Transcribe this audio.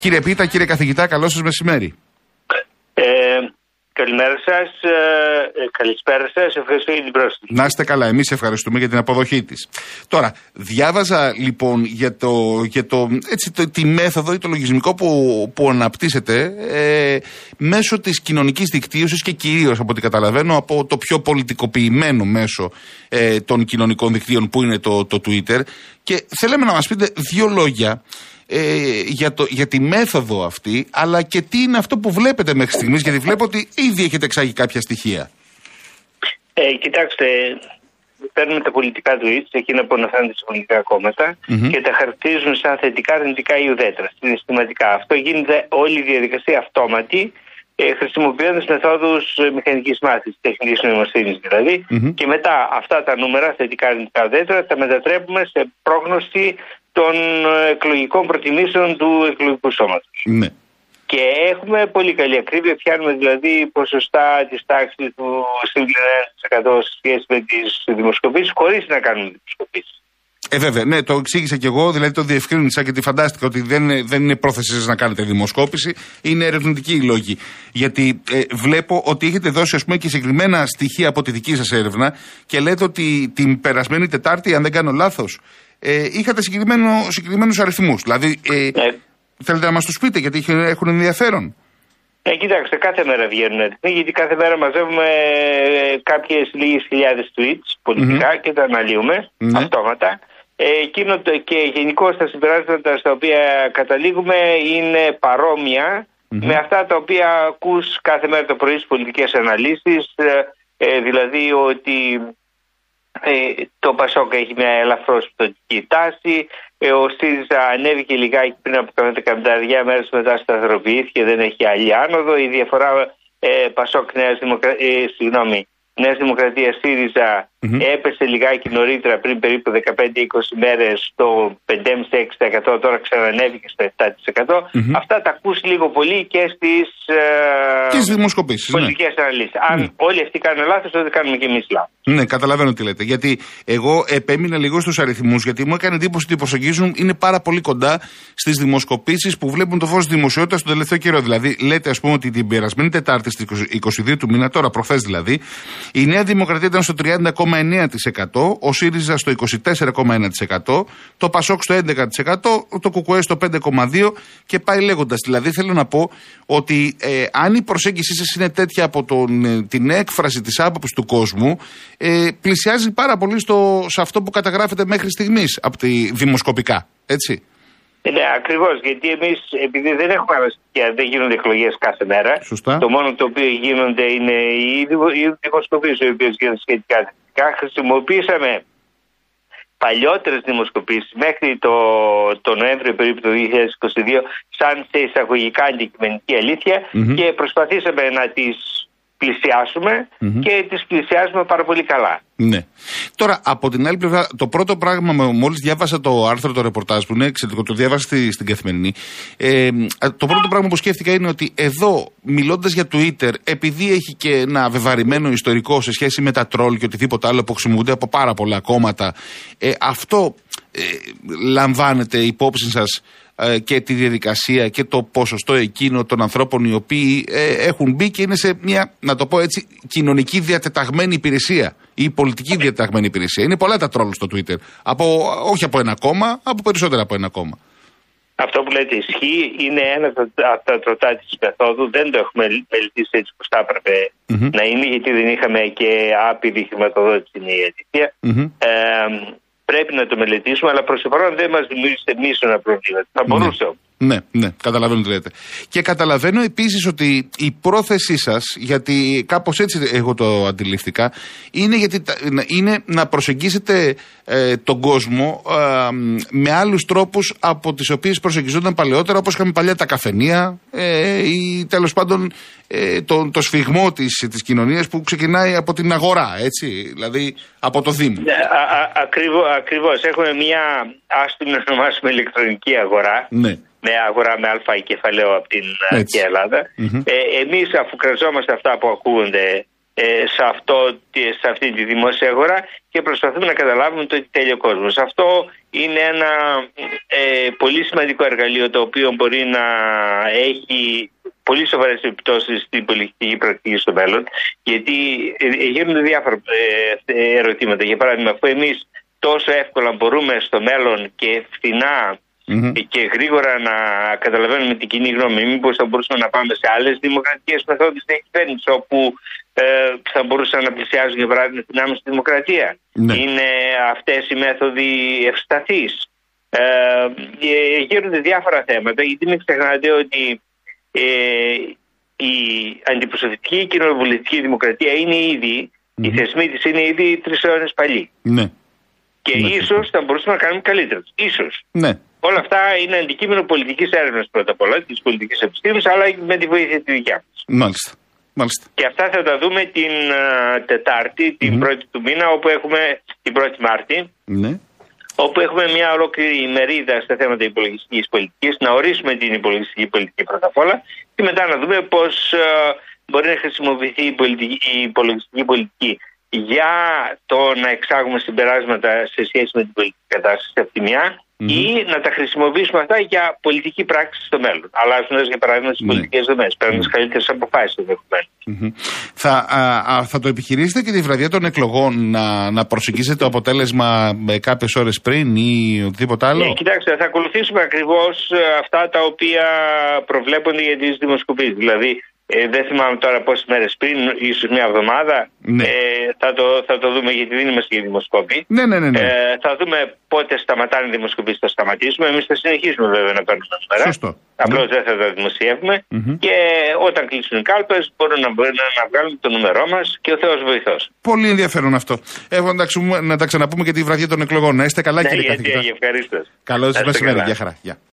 Κύριε Πίτα, κύριε καθηγητά, καλό σας μεσημέρι. Καλημέρα σας, καλησπέρα σας, ευχαριστώ για την πρόσκληση. Να είστε καλά, εμείς ευχαριστούμε για την αποδοχή της. Τώρα, διάβαζα λοιπόν για τη μέθοδο ή το λογισμικό που αναπτύσσεται μέσω της κοινωνικής δικτύωσης και κυρίως από ό,τι καταλαβαίνω από το πιο πολιτικοποιημένο μέσο των κοινωνικών δικτύων που είναι το Twitter, και θέλαμε να μας πείτε δύο λόγια για τη μέθοδο αυτή, αλλά και τι είναι αυτό που βλέπετε μέχρι στιγμής, γιατί βλέπω ότι ήδη έχετε εξάγει κάποια στοιχεία. Κοιτάξτε, παίρνουμε τα πολιτικά tweets, εκείνα που αναφέρονται σε πολιτικά κόμματα, και τα χαρακτηρίζουν σαν θετικά, αρνητικά ή ουδέτερα, συναισθηματικά. Αυτό γίνεται όλη η διαδικασία αυτόματη, χρησιμοποιώντας μεθόδους μηχανικής μάθησης, τεχνικής νοημοσύνης δηλαδή, και μετά αυτά τα νούμερα, θετικά, αρνητικά, ουδέτερα, τα μετατρέπουμε σε πρόγνωση των εκλογικών προτιμήσεων του εκλογικού σώματος. Ναι. Και έχουμε πολύ καλή ακρίβεια, πιάνουμε δηλαδή ποσοστά της τάξης του σύμπλην 1% σε σχέση με τις δημοσκοπήσεις, χωρίς να κάνουμε δημοσκοπήσεις. Βέβαια, ναι, το εξήγησα κι εγώ, δηλαδή το διευκρίνησα και τη φαντάστηκα ότι δεν είναι πρόθεση σας να κάνετε δημοσκόπηση, είναι ερευνητικοί οι λόγοι. Γιατί βλέπω ότι έχετε δώσει, ας πούμε, και συγκεκριμένα στοιχεία από τη δική σας έρευνα και λέτε ότι την περασμένη Τετάρτη, αν δεν κάνω λάθος, είχατε συγκεκριμένους αριθμούς. Δηλαδή, θέλετε να μας τους πείτε, γιατί έχουν ενδιαφέρον. Κοιτάξτε, κάθε μέρα βγαίνουν αριθμοί, γιατί κάθε μέρα μαζεύουμε κάποιες λίγες χιλιάδες tweets πολιτικά και τα αναλύουμε αυτόματα. Και γενικώς τα συμπεράσματα στα οποία καταλήγουμε είναι παρόμοια με αυτά τα οποία ακούς κάθε μέρα το πρωί στις πολιτικές αναλύσεις, δηλαδή ότι το Πασόκ έχει μια ελαφρώς πτωτική τάση, ο ΣΥΡΙΖΑ ανέβηκε λιγάκι πριν από 15 μέρες, μετά σταθεροποιήθηκε, δεν έχει άλλη άνοδο. Η διαφορά Πασόκ Νέας Δημοκρατίας ΣΥΡΙΖΑ έπεσε λιγάκι νωρίτερα, πριν περίπου 15-20 μέρες, στο 5,5-6%, τώρα ξανανέβηκε στο 7%. Αυτά τα ακούς λίγο πολύ και στις δημοσκοπήσεις, πολιτικές αναλύσεις. Αν όλοι αυτοί κάνουν λάθος, τότε κάνουμε και εμείς λάθος. Ναι, καταλαβαίνω τι λέτε. Γιατί εγώ επέμεινα λίγο στους αριθμούς, γιατί μου έκανε εντύπωση ότι οι προσεγγίζουν είναι πάρα πολύ κοντά στις δημοσκοπήσεις που βλέπουν το φως της δημοσιότητας τον τελευταίο καιρό. Δηλαδή, λέτε, ας πούμε, ότι την περασμένη Τετάρτη, στις 22 του μήνα, τώρα προχθές δηλαδή, η Νέα Δημοκρατία ήταν στο 30,9%, ο ΣΥΡΙΖΑ στο 24,1%, το ΠΑΣΟΚ στο 11%, το ΚΚΕ στο 5,2% και πάει λέγοντας. Δηλαδή, θέλω να πω ότι αν η προσέγγιση σας είναι τέτοια από την έκφραση της άποψης του κόσμου, πλησιάζει πάρα πολύ σε αυτό που καταγράφεται μέχρι στιγμής από τη δημοσκοπικά, έτσι. Ναι, ακριβώς, γιατί εμείς, επειδή δεν έχουμε άλλα στοιχεία, δεν γίνονται εκλογές κάθε μέρα. Σωστά. Το μόνο το οποίο γίνονται είναι οι δημοσκοπήσεις, οι οποίες γίνονται σχετικά θετικά. Χρησιμοποίησαμε παλιότερες δημοσκοπήσεις μέχρι το Νοέμβριο περίπου του 2022 σαν σε εισαγωγικά αντικειμενική αλήθεια και προσπαθήσαμε να τις πλησιάσουμε και τις πλησιάζουμε πάρα πολύ καλά. Ναι. Τώρα, από την άλλη πλευρά, το πρώτο πράγμα, μόλις διάβασα το άρθρο, το ρεπορτάζ που είναι εξαιρετικό, το διάβασα στην Καθημερινή, το πρώτο πράγμα που σκέφτηκα είναι ότι εδώ, μιλώντας για Twitter, επειδή έχει και ένα βεβαρημένο ιστορικό σε σχέση με τα τρόλ και οτιδήποτε άλλο που χρησιμοποιούνται από πάρα πολλά κόμματα, αυτό λαμβάνετε υπόψη σας και τη διαδικασία και το ποσοστό εκείνο των ανθρώπων οι οποίοι έχουν μπει και είναι σε μια, να το πω έτσι, κοινωνική διατεταγμένη υπηρεσία ή πολιτική διατεταγμένη υπηρεσία. Είναι πολλά τα τρόλ στο Twitter. Όχι από ένα κόμμα, από περισσότερα από ένα κόμμα. Αυτό που λέτε ισχύει, είναι ένα από τα τροτά της μεθόδου. Δεν το έχουμε μελετήσει έτσι όπως θα έπρεπε να είναι, γιατί δεν είχαμε και άπειρη χρηματοδότηση, είναι η αλήθεια. Πρέπει να το μελετήσουμε, αλλά προς το παρόν δεν μας δημιούργησε μίσονα προβλήματα. Θα μπορούσε όμως. Ναι, καταλαβαίνω τι λέτε. Και καταλαβαίνω επίσης ότι η πρόθεσή σας, γιατί κάπως έτσι εγώ το αντιληφθήκα, είναι να προσεγγίσετε τον κόσμο με άλλους τρόπους από τις οποίες προσεγγιζόταν παλαιότερα, όπως είχαμε παλιά τα καφενεία ή τέλος πάντων το σφιγμό της κοινωνίας που ξεκινάει από την αγορά, έτσι, δηλαδή από το Δήμο. Ακριβώς. Έχουμε μια, ας την ονομάσουμε, ηλεκτρονική αγορά. Ναι. Με αγορά με αλφα κεφαλαίο από την Αρχαία Ελλάδα. Εμείς αφουγκραζόμαστε αυτά που ακούγονται σε αυτή τη δημόσια αγορά και προσπαθούμε να καταλάβουμε το τι θέλει ο κόσμος. Αυτό είναι ένα πολύ σημαντικό εργαλείο το οποίο μπορεί να έχει πολύ σοβαρές επιπτώσεις στην πολιτική πρακτική στο μέλλον, γιατί γίνονται διάφορα ερωτήματα. Για παράδειγμα, αφού εμείς τόσο εύκολα μπορούμε στο μέλλον και φθηνά και γρήγορα να καταλαβαίνουμε την κοινή γνώμη, μήπως θα μπορούσαμε να πάμε σε άλλες δημοκρατικές μεθόδους διακυβέρνησης, όπου θα μπορούσαν να πλησιάζουν, για παράδειγμα, την άμεση δημοκρατία. Ναι. Είναι αυτές οι μέθοδοι ευσταθείς? Γίνονται διάφορα θέματα, γιατί μην ξεχνάτε ότι η αντιπροσωπευτική κοινοβουλευτική δημοκρατία είναι ήδη, οι θεσμοί της είναι ήδη 3 αιώνες παλιοί. Ναι. Και ίσως θα μπορούσαμε να κάνουμε καλύτερα. Ίσως. Ναι. Όλα αυτά είναι αντικείμενο πολιτικής έρευνας πρώτα απ' όλα, της πολιτικής επιστήμης, αλλά με τη βοήθεια τη δικιά μας. Μάλιστα. Μάλιστα. Και αυτά θα τα δούμε την Τετάρτη, την 1η του μήνα, όπου έχουμε την 1η Μάρτη. Ναι. Όπου έχουμε μια ολόκληρη ημερίδα στα θέματα υπολογιστικής πολιτικής, να ορίσουμε την υπολογιστική πολιτική πρώτα απ' όλα και μετά να δούμε πώς μπορεί να χρησιμοποιηθεί η υπολογιστική πολιτική για το να εξάγουμε συμπεράσματα σε σχέση με την πολιτική κατάσταση από τη μια ή να τα χρησιμοποιήσουμε αυτά για πολιτική πράξη στο μέλλον. Αλλάζοντας, για παράδειγμα, τις πολιτικές δομές, παίρνοντας καλύτερες αποφάσεις ενδεχομένως. Θα το επιχειρήσετε και τη βραδιά των εκλογών να προσεγγίσετε το αποτέλεσμα κάποιες ώρες πριν ή οτιδήποτε άλλο? Ναι, κοιτάξτε, θα ακολουθήσουμε ακριβώς αυτά τα οποία προβλέπονται για τις δημοσκοπήσεις. Δηλαδή, δεν θυμάμαι τώρα πόσες μέρες πριν, ίσως μια εβδομάδα, ναι. Θα το δούμε, γιατί δεν είμαστε για δημοσκόποι. Ναι. Θα δούμε πότε σταματάνε οι δημοσκοπήσεις, θα σταματήσουμε. Εμείς θα συνεχίσουμε βέβαια να παίρνουμε νούμερα. Σωστό. Απλώς δεν θα τα δημοσιεύουμε. Και όταν κλείσουν οι κάλπες μπορούμε να βγάλουμε το νούμερό μας και ο Θεός βοηθός. Πολύ ενδιαφέρον αυτό. Να τα ξαναπούμε και τη βραδιά των εκλογών. Να είστε καλά, κύριε καθηγητά. Ευχαριστώ. Καλώς μεσημέρι. Γεια χαρά.